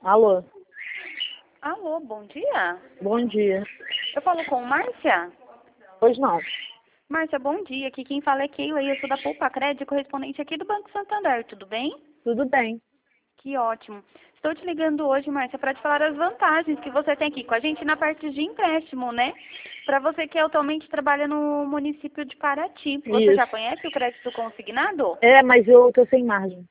Alô, Alô, bom dia. bom dia. Eu falo com Márcia? Pois não. Márcia, bom dia. Aqui quem fala é Keila e eu sou da Poupa Crédito, correspondente aqui do Banco Santander. Tudo bem? Tudo bem. Que ótimo. Estou te ligando hoje, Márcia, para te falar as vantagens que você tem aqui com a gente na parte de empréstimo, né? Para você que atualmente trabalha no município de Paraty. Você já Isso. conhece o crédito consignado? É, mas eu tô sem margem.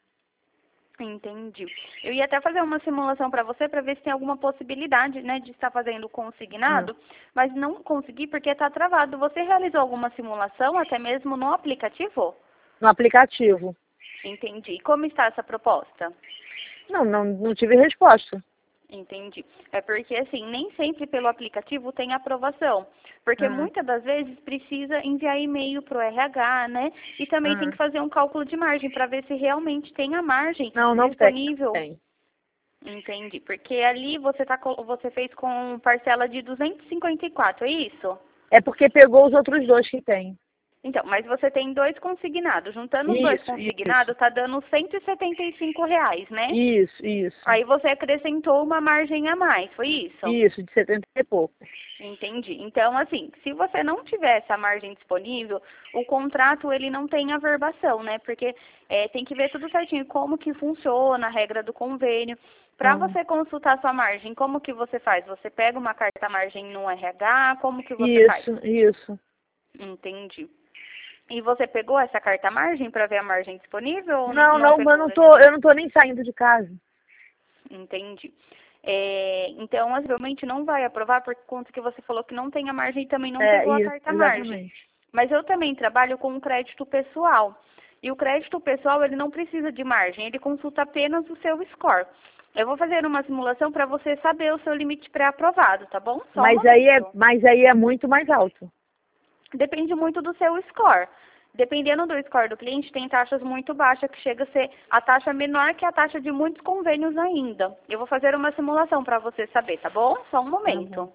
Entendi. Eu ia até fazer uma simulação para você para ver se tem alguma possibilidade, né, de estar fazendo consignado, mas não consegui porque está travado. Você realizou alguma simulação, até mesmo no aplicativo? No aplicativo. Entendi. Como está essa proposta? Não tive resposta. Entendi. É porque, assim, nem sempre pelo aplicativo tem aprovação. Porque muitas das vezes precisa enviar e-mail para o RH, né? E também tem que fazer um cálculo de margem para ver se realmente tem a margem Não disponível. tem. Entendi. Porque ali você fez com parcela de 254, é isso? É porque pegou os outros dois que tem. Então, mas você tem dois consignados. Juntando os dois Isso. consignados, tá dando R$ 175, né? Isso. Aí você acrescentou uma margem a mais, foi isso? Isso, de 70 e pouco. Entendi. Então, assim, se você não tiver essa margem disponível, o contrato ele não tem averbação, né? Porque tem que ver tudo certinho, como que funciona a regra do convênio. Para você consultar sua margem, como que você faz? Você pega uma carta margem no RH, como que você faz? Isso. Entendi. E você pegou essa carta margem para ver a margem disponível ou Não, não mas pegou? eu não tô nem saindo de casa. Entendi. Então, realmente não vai aprovar por conta que você falou que não tem a margem e também não pegou a Isso, carta margem. exatamente. Mas eu também trabalho com o crédito pessoal. E o crédito pessoal, ele não precisa de margem, ele consulta apenas o seu score. Eu vou fazer uma simulação para você saber o seu limite pré-aprovado, tá bom? Só um momento. Mas aí é muito mais alto. Depende muito do seu score. Dependendo do score do cliente, tem taxas muito baixas, que chega a ser a taxa menor que a taxa de muitos convênios ainda. Eu vou fazer uma simulação para você saber, tá bom? Só um momento.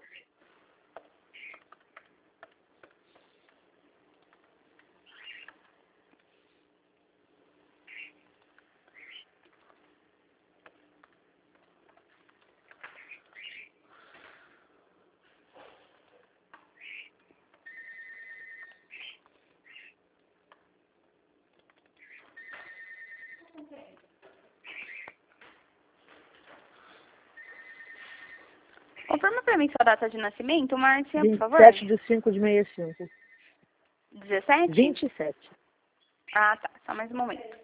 Confirma para mim sua data de nascimento, Márcia, por favor. 27/5/65. 17? 27. Ah, tá. Só mais um momento.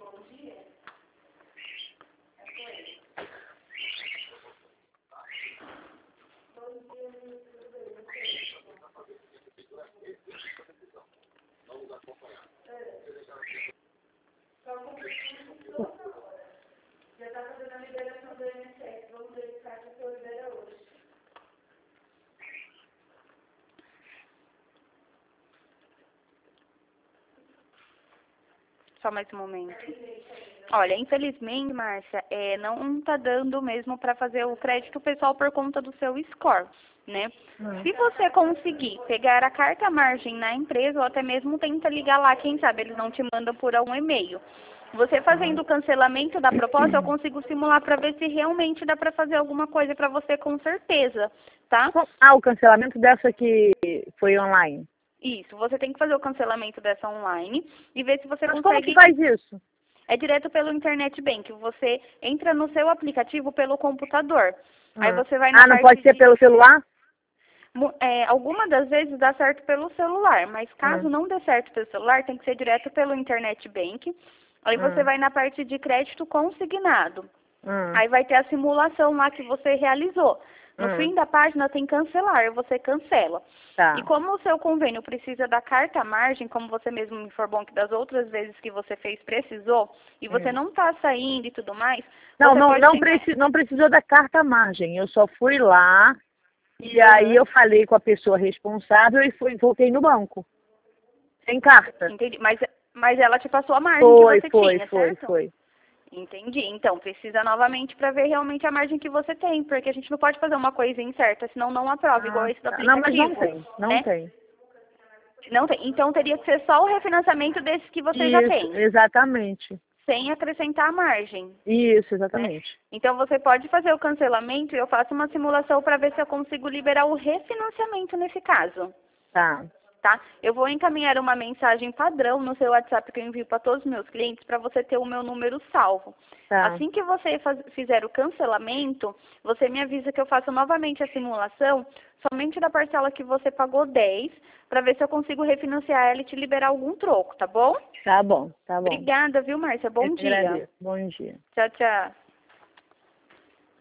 Só mais um momento. Olha, infelizmente, Márcia, não está dando mesmo para fazer o crédito pessoal por conta do seu score, né? Se você conseguir pegar a carta margem na empresa ou até mesmo tenta ligar lá, quem sabe eles não te mandam por um e-mail. Você fazendo o cancelamento da proposta, eu consigo simular para ver se realmente dá para fazer alguma coisa para você com certeza, tá? O cancelamento dessa que foi online. Isso, você tem que fazer o cancelamento dessa online e ver se você Mas consegue... como que faz isso? É direto pelo Internet Bank. Você entra no seu aplicativo pelo computador. Aí você vai na não parte pode ser pelo celular? Alguma das vezes dá certo pelo celular, mas caso não dê certo pelo celular, tem que ser direto pelo Internet Bank. Aí você vai na parte de crédito consignado. Aí vai ter a simulação lá que você realizou. No fim da página tem cancelar, você cancela. Tá. E como o seu convênio precisa da carta margem, como você mesmo me informou que das outras vezes que você fez precisou, e você não está saindo e tudo mais... Não precisou da carta margem. Eu só fui lá e aí eu falei com a pessoa responsável e voltei no banco. Sem carta. Entendi. Mas ela te passou a margem que você tinha, certo? Foi. Entendi. Então, precisa novamente para ver realmente a margem que você tem, porque a gente não pode fazer uma coisa incerta, senão não aprova, igual esse do aplicativo. Não, mas não tem. Não tem. Então, teria que ser só o refinanciamento desses que você já tem. Exatamente. sem acrescentar a margem. Isso, exatamente. Então, você pode fazer o cancelamento e eu faço uma simulação para ver se eu consigo liberar o refinanciamento nesse caso. Tá. Tá? Eu vou encaminhar uma mensagem padrão no seu WhatsApp que eu envio para todos os meus clientes para você ter o meu número salvo. Tá. Assim que você fizer o cancelamento, você me avisa que eu faço novamente a simulação somente da parcela que você pagou 10, para ver se eu consigo refinanciar ela e te liberar algum troco, tá bom? Tá bom, tá bom. Obrigada, viu, Márcia? Bom Eu que dia. agradeço. Bom dia. Tchau, tchau.